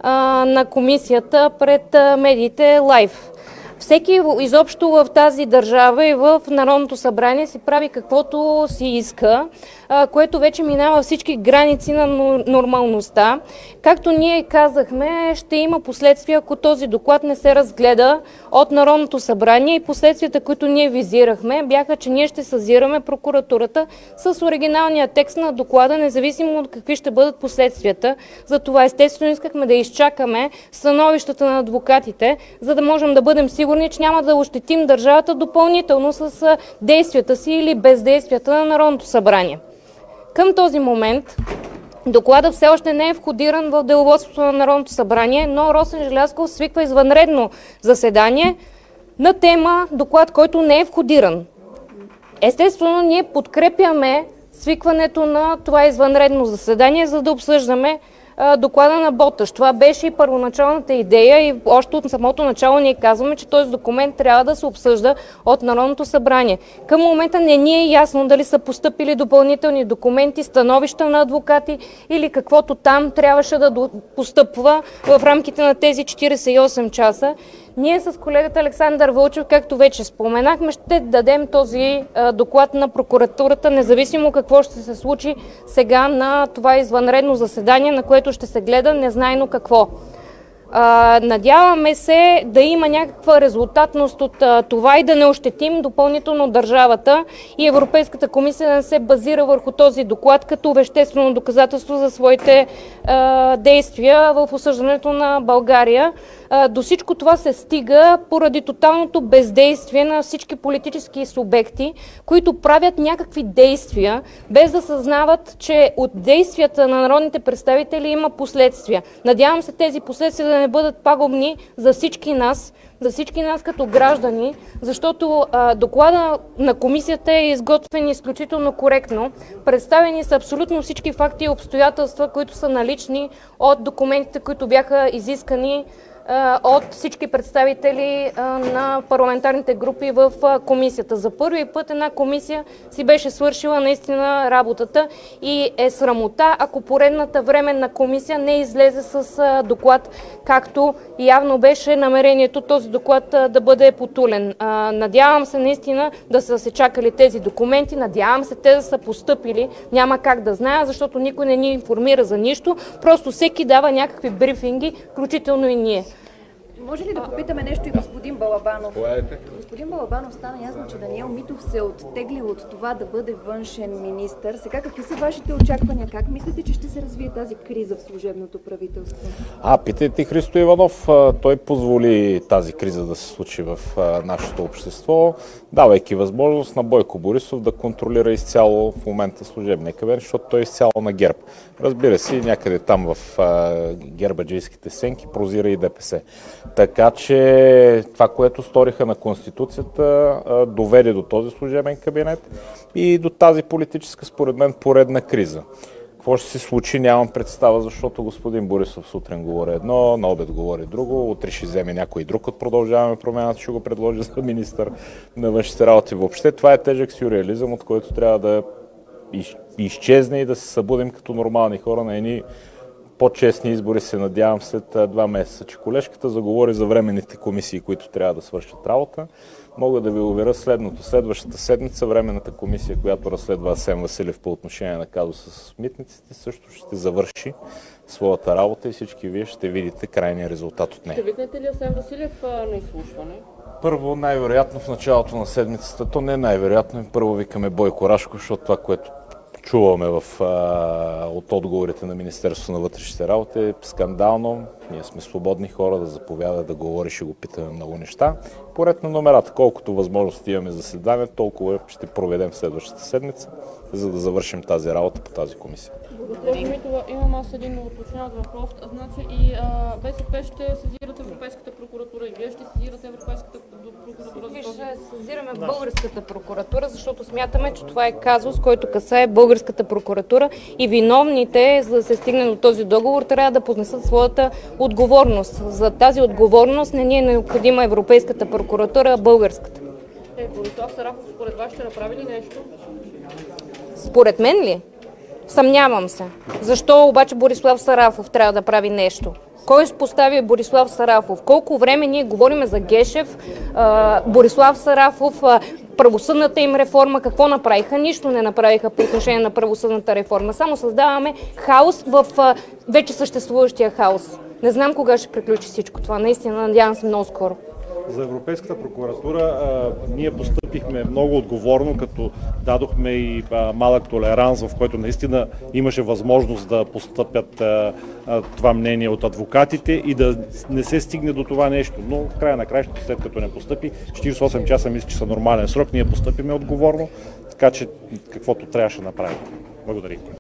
на комисията пред медиите лайв. Всеки изобщо в тази държава и в Народното събрание си прави каквото си иска, което вече минава всички граници на нормалността. Както ние казахме, ще има последствия, ако този доклад не се разгледа от Народното събрание, и последствията, които ние визирахме, бяха, че ние ще съзираме прокуратурата с оригиналния текст на доклада, независимо от какви ще бъдат последствията. Затова естествено искахме да изчакаме становищата на адвокатите, за да можем да бъдем сигурни, че няма да ощетим държавата допълнително с действията си или бездействията на Народното събрание. Към този момент докладът все още не е входиран в деловодството на Народното събрание, но Росен Желязков свиква извънредно заседание на тема доклад, който не е входиран. Естествено, ние подкрепяме свикването на това извънредно заседание, за да обсъждаме доклада на Боташ. Това беше и първоначалната идея и още от самото начало ние казваме, че този документ трябва да се обсъжда от Народното събрание. Към момента не ни е ясно дали са постъпили допълнителни документи, становища на адвокати или каквото там трябваше да постъпва в рамките на тези 48 часа. Ние с колегата Александър Вълчев, както вече споменахме, ще дадем този доклад на прокуратурата, независимо какво ще се случи сега на това извънредно заседание, на което ще се гледа незнайно какво. Надяваме се да има някаква резултатност от това и да не ощетим допълнително държавата и Европейската комисия да не се базира върху този доклад като веществено доказателство за своите действия в осъждането на България. До всичко това се стига поради тоталното бездействие на всички политически субекти, които правят някакви действия, без да съзнават, че от действията на народните представители има последствия. Надявам се тези последствия да не бъдат пагубни за всички нас като граждани, защото доклада на комисията е изготвен изключително коректно. Представени са абсолютно всички факти и обстоятелства, които са налични от документите, които бяха изискани от всички представители на парламентарните групи в комисията. За първи път една комисия си беше свършила наистина работата и е срамота, ако поредната временна комисия не излезе с доклад, както явно беше намерението този доклад да бъде потулен. Надявам се наистина да са се чакали тези документи, надявам се те да са постъпили, няма как да зная, защото никой не ни информира за нищо, просто всеки дава някакви брифинги, включително и ние. Може ли да попитаме нещо и господин Балабанов? Господин Балабанов, стана ясно, че Даниел Митов се е оттеглил от това да бъде външен министър. Сега какви са вашите очаквания? Как мислите, че ще се развие тази криза в служебното правителство? Питайте Христо Иванов. Той позволи тази криза да се случи в нашето общество, давайки възможност на Бойко Борисов да контролира изцяло в момента служебния кабинет, защото той е изцяло на ГЕРБ. Разбира се, някъде там в гербаджийските сенки прозира и ДПС. Така че това, което сториха на Конституцията, доведе до този служебен кабинет и до тази политическа, според мен, поредна криза. Какво ще се случи, нямам представа, защото господин Борисов сутрин говори едно, на обед говори друго, утре ще вземе някой друг от Продължаваме промяната, ще го предложи за министър на външните работи. Въобще това е тежък сюрреализъм, от който трябва да изчезне и да се събудим като нормални хора на едни по-честни избори, се надявам след 2 месеца. Че колежката заговори за временните комисии, които трябва да свършат работа. Мога да ви уверя следното. Следващата седмица временната комисия, която разследва Асен Василев по отношение на казуса с митниците, също ще завърши своята работа и всички вие ще видите крайния резултат от нея. Ще викнете ли Асен Василев на изслушване? Първо, най-вероятно в началото на седмицата, то не най-вероятно, първо викаме Бойко Рашков, защото това, което чуваме от отговорите на Министерството на вътрешните работи е скандално. Ние сме свободни хора да заповяда, да говори, ще го питаме много неща. Поред на номерата, колкото възможности имаме за заседание, толкова ще проведем в следващата седмица, за да завършим тази работа по тази комисия. Госпожо Митова, имам аз един уточняващ въпрос. Значи и БСП ще сезират Европейската прокуратура и вие ще сезирате Европейската прокуратура? Ще сезираме българската прокуратура, защото смятаме, че това е казус, който касае българската прокуратура и виновните, за да се стигне до този договор, трябва да понесат своята отговорност. За тази отговорност не ни е необходима Европейската прокуратура, а българската. Борислав Сарафов според вас ще направи ли нещо? Според мен ли? Съмнявам се. Защо обаче Борислав Сарафов трябва да прави нещо? Кой постави Борислав Сарафов? Колко време ние говорим за Гешев, Борислав Сарафов, правосъдната им реформа, какво направиха? Нищо не направиха по отношение на правосъдната реформа. Само създаваме хаос в вече съществуващия хаос. Не знам кога ще приключи всичко това. Наистина, надявам се много скоро. За Европейската прокуратура ние постъпихме много отговорно, като дадохме и малък толеранс, в който наистина имаше възможност да постъпят това мнение от адвокатите и да не се стигне до това нещо. Но в края на краищата, след като не постъпи, 48 часа мисля, че са нормален срок, ние постъпиме отговорно, така че каквото трябваше да направим. Благодаря.